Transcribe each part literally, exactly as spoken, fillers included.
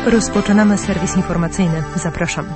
Rozpoczynamy serwis informacyjny. Zapraszam.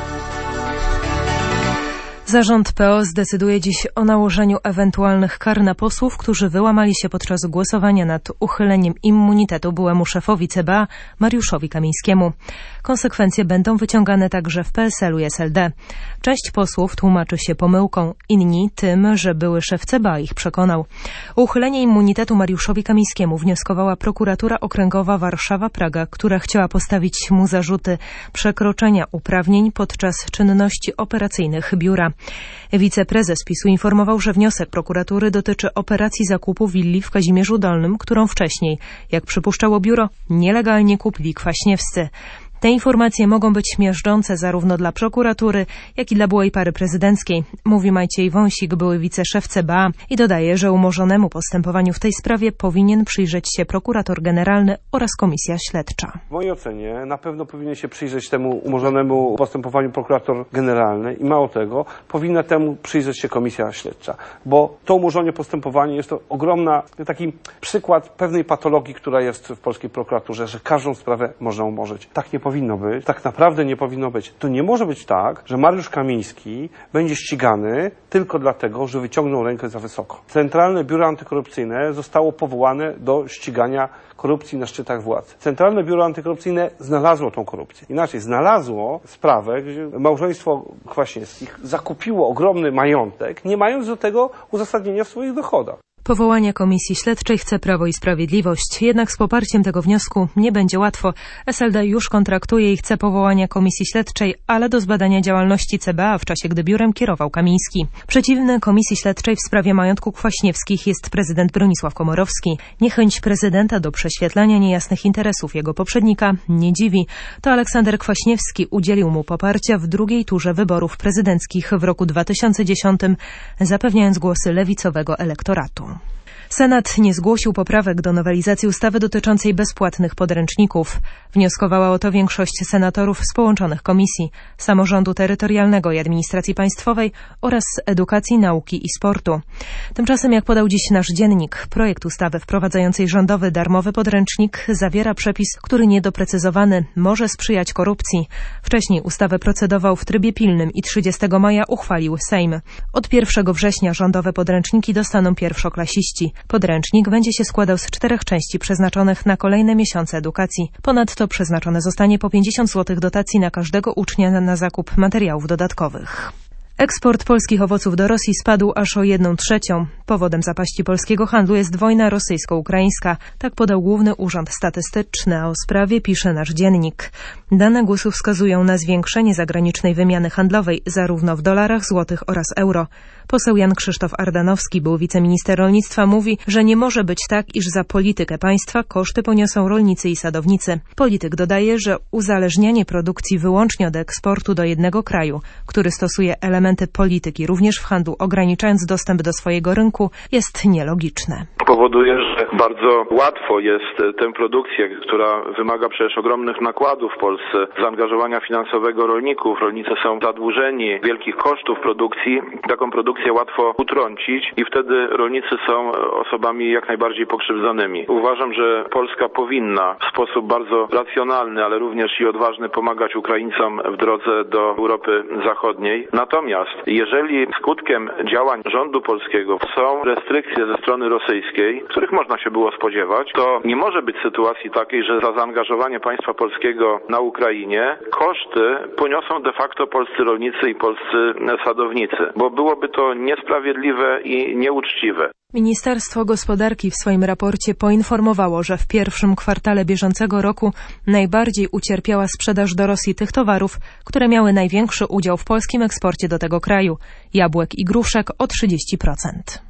Zarząd P O zdecyduje dziś o nałożeniu ewentualnych kar na posłów, którzy wyłamali się podczas głosowania nad uchyleniem immunitetu byłemu szefowi C B A Mariuszowi Kamińskiemu. Konsekwencje będą wyciągane także w P S L u i S L D. Część posłów tłumaczy się pomyłką, inni tym, że były szef C B A ich przekonał. O uchylenie immunitetu Mariuszowi Kamińskiemu wnioskowała prokuratura okręgowa Warszawa-Praga, która chciała postawić mu zarzuty przekroczenia uprawnień podczas czynności operacyjnych biura. Wiceprezes PiS-u informował, że wniosek prokuratury dotyczy operacji zakupu willi w Kazimierzu Dolnym, którą wcześniej, jak przypuszczało biuro, nielegalnie kupili Kwaśniewscy. Te informacje mogą być miażdżące zarówno dla prokuratury, jak i dla byłej pary prezydenckiej, mówi Maciej Wąsik, były wiceszef C B A i dodaje, że umorzonemu postępowaniu w tej sprawie powinien przyjrzeć się prokurator generalny oraz komisja śledcza. W mojej ocenie na pewno powinien się przyjrzeć temu umorzonemu postępowaniu prokurator generalny i mało tego, powinna temu przyjrzeć się komisja śledcza, bo to umorzone postępowanie jest to ogromna, taki przykład pewnej patologii, która jest w polskiej prokuraturze, że każdą sprawę można umorzyć. Tak nie powinno powinno być, tak naprawdę nie powinno być. To nie może być tak, że Mariusz Kamiński będzie ścigany tylko dlatego, że wyciągnął rękę za wysoko. Centralne Biuro Antykorupcyjne zostało powołane do ścigania korupcji na szczytach władzy. Centralne Biuro Antykorupcyjne znalazło tą korupcję. Inaczej, znalazło sprawę, gdzie małżeństwo Kwaśniewskich zakupiło ogromny majątek, nie mając do tego uzasadnienia w swoich dochodach. Powołania komisji śledczej chce Prawo i Sprawiedliwość. Jednak z poparciem tego wniosku nie będzie łatwo. S L D już kontraktuje i chce powołania komisji śledczej, ale do zbadania działalności C B A w czasie, gdy biurem kierował Kamiński. Przeciwny komisji śledczej w sprawie majątku Kwaśniewskich jest prezydent Bronisław Komorowski. Niechęć prezydenta do prześwietlania niejasnych interesów jego poprzednika nie dziwi. To Aleksander Kwaśniewski udzielił mu poparcia w drugiej turze wyborów prezydenckich w roku dwa tysiące dziesiątym, zapewniając głosy lewicowego elektoratu. Senat nie zgłosił poprawek do nowelizacji ustawy dotyczącej bezpłatnych podręczników. Wnioskowała o to większość senatorów z połączonych komisji Samorządu Terytorialnego i Administracji Państwowej oraz Edukacji, Nauki i Sportu. Tymczasem, jak podał dziś nasz dziennik, projekt ustawy wprowadzającej rządowy darmowy podręcznik zawiera przepis, który niedoprecyzowany może sprzyjać korupcji. Wcześniej ustawę procedował w trybie pilnym i trzydziestego maja uchwalił Sejm. Od pierwszego września rządowe podręczniki dostaną pierwszoklasiści. Podręcznik będzie się składał z czterech części przeznaczonych na kolejne miesiące edukacji. Ponadto przeznaczone zostanie po pięćdziesiąt złotych dotacji na każdego ucznia na zakup materiałów dodatkowych. Eksport polskich owoców do Rosji spadł aż o jedną trzecią. Powodem zapaści polskiego handlu jest wojna rosyjsko-ukraińska. Tak podał Główny Urząd Statystyczny, a o sprawie pisze nasz dziennik. Dane głosu wskazują na zwiększenie zagranicznej wymiany handlowej zarówno w dolarach, złotych oraz euro. Poseł Jan Krzysztof Ardanowski, był wiceminister rolnictwa, mówi, że nie może być tak, iż za politykę państwa koszty poniosą rolnicy i sadownicy. Polityk dodaje, że uzależnianie produkcji wyłącznie od eksportu do jednego kraju, który stosuje elementy polityki również w handlu, ograniczając dostęp do swojego rynku, jest nielogiczne. Powoduje, że bardzo łatwo jest tę produkcję, która wymaga przecież ogromnych nakładów w Polsce, zaangażowania finansowego rolników. Rolnicy są zadłużeni, wielkich kosztów produkcji. Taką produkcję łatwo utrącić i wtedy rolnicy są osobami jak najbardziej pokrzywdzonymi. Uważam, że Polska powinna w sposób bardzo racjonalny, ale również i odważny pomagać Ukraińcom w drodze do Europy Zachodniej. Natomiast jeżeli skutkiem działań rządu polskiego są restrykcje ze strony rosyjskiej, których można się było spodziewać, to nie może być sytuacji takiej, że za zaangażowanie państwa polskiego na Ukrainie koszty poniosą de facto polscy rolnicy i polscy sadownicy, bo byłoby to niesprawiedliwe i nieuczciwe. Ministerstwo Gospodarki w swoim raporcie poinformowało, że w pierwszym kwartale bieżącego roku najbardziej ucierpiała sprzedaż do Rosji tych towarów, które miały największy udział w polskim eksporcie do tego kraju – jabłek i gruszek o trzydzieści procent.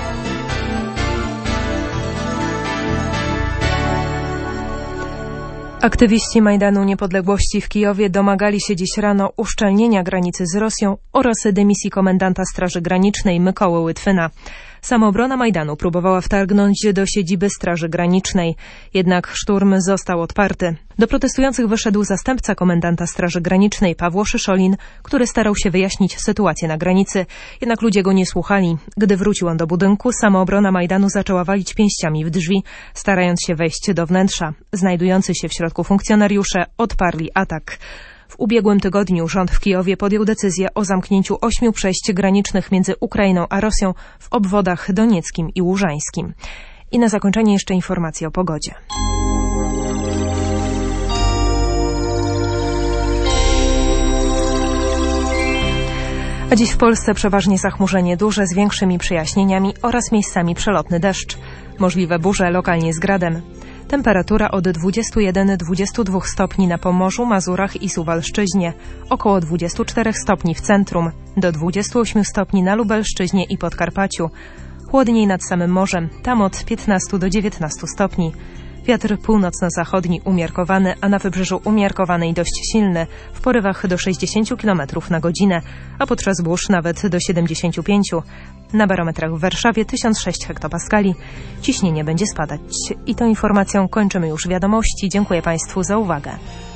Aktywiści Majdanu Niepodległości w Kijowie domagali się dziś rano uszczelnienia granicy z Rosją oraz dymisji komendanta Straży Granicznej Mykoły Łydwyna. Samoobrona Majdanu próbowała wtargnąć do siedziby Straży Granicznej, jednak szturm został odparty. Do protestujących wyszedł zastępca komendanta Straży Granicznej Pawło Szyszolin, który starał się wyjaśnić sytuację na granicy, jednak ludzie go nie słuchali. Gdy wrócił on do budynku, samoobrona Majdanu zaczęła walić pięściami w drzwi, starając się wejść do wnętrza. Znajdujący się w środku funkcjonariusze odparli atak. W ubiegłym tygodniu rząd w Kijowie podjął decyzję o zamknięciu ośmiu przejść granicznych między Ukrainą a Rosją w obwodach donieckim i łużańskim. I na zakończenie jeszcze informacje o pogodzie. A dziś w Polsce przeważnie zachmurzenie duże z większymi przejaśnieniami oraz miejscami przelotny deszcz. Możliwe burze lokalnie z gradem. Temperatura od dwudziestu jeden do dwudziestu dwóch stopni na Pomorzu, Mazurach i Suwalszczyźnie, około dwudziestu czterech stopni w centrum, do dwudziestu ośmiu stopni na Lubelszczyźnie i Podkarpaciu. Chłodniej nad samym morzem, tam od piętnastu do dziewiętnastu stopni. Wiatr północno-zachodni umiarkowany, a na wybrzeżu umiarkowany i dość silny, w porywach do sześćdziesięciu kilometrów na godzinę, a podczas burz nawet do siedemdziesięciu pięciu. Na barometrach w Warszawie tysiąc sześć hektopaskali. Ciśnienie będzie spadać. I tą informacją kończymy już wiadomości. Dziękuję Państwu za uwagę.